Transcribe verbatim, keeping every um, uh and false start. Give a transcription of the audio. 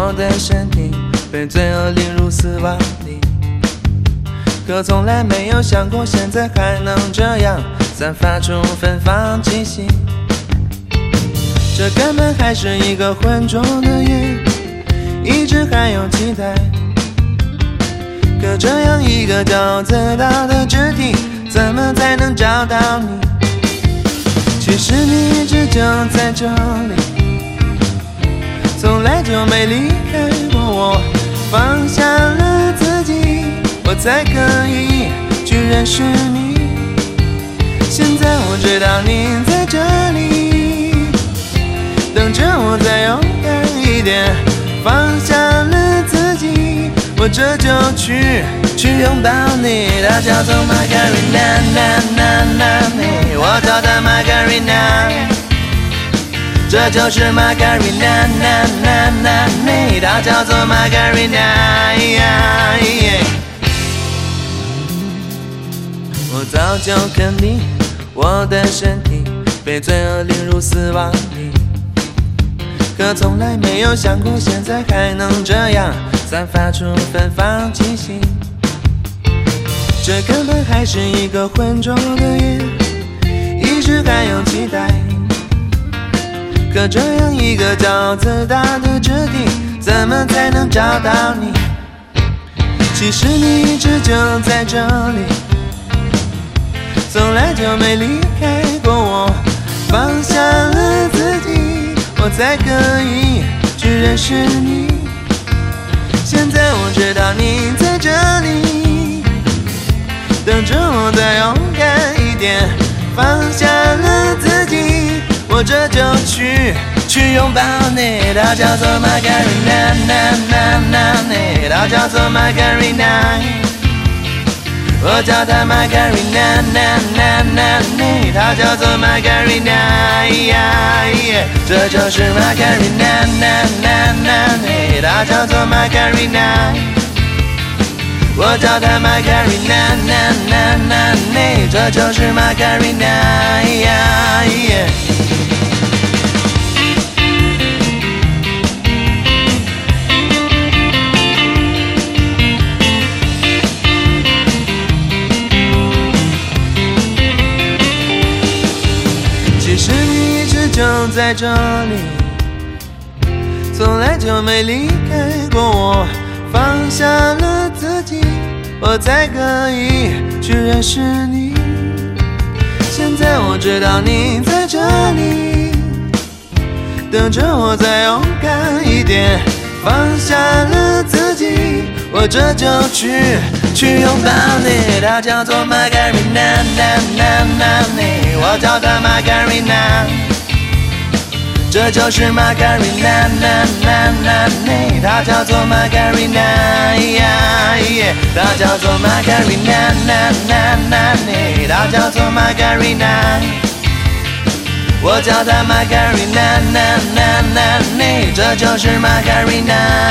我的身体被罪恶淋入死亡里，可从来没有想过现在还能这样散发出芬芳气息。这根本还是一个浑浊的夜，一直还有期待。可这样一个骄傲自大的肢体，怎么才能找到你？其实你一直就在这里，从来就没离开过我。放下了自己，我才可以去认识你。现在我知道你在这里，等着我再勇敢一点。放下了自己，我这就去去拥抱你。它叫做 Margarina， 那那那你，我找到 Margarina， 这就是 Margarina， 那那那你，它叫做 Margarina。我早就肯定，我的身体被罪恶淋入死亡里，可从来没有想过现在还能这样散发出芬芳气息。这根本还是一个浑浊的夜，一直还有期待。可这样一个骄傲自大的肢体，怎么才能找到你？其实你一直就在这里，从来就没离开过我。放下了自己，我才可以去认识你。现在我知道你在这里，等着我再勇敢一点。放下了自己，我这就去去拥抱你。它叫做 Margarina， 那那那你，它叫做 Margarina， 我叫它 Margarina， 那那那你，它叫做 Margarina， 这就是 Margarina， 那那那你，它叫做 Margarina， 我叫它 Margarina， 那那那你，这就是 Margarina。其实你一直就在这里，从来就没离开过我。放下了自己，我才可以去认识你。现在我知道你在这里，等着我再勇敢一点。放下了自己，我这就去去拥抱你。它叫做 Margarina， 那那那你，我叫它 Margarina， 这就是 Margarina， 那那那你，它叫做 Margarina， 它叫做 Margarina， 那那那你，它叫做 Margarina， 我叫它 Margarina， 那那那你，这就是 Margarina。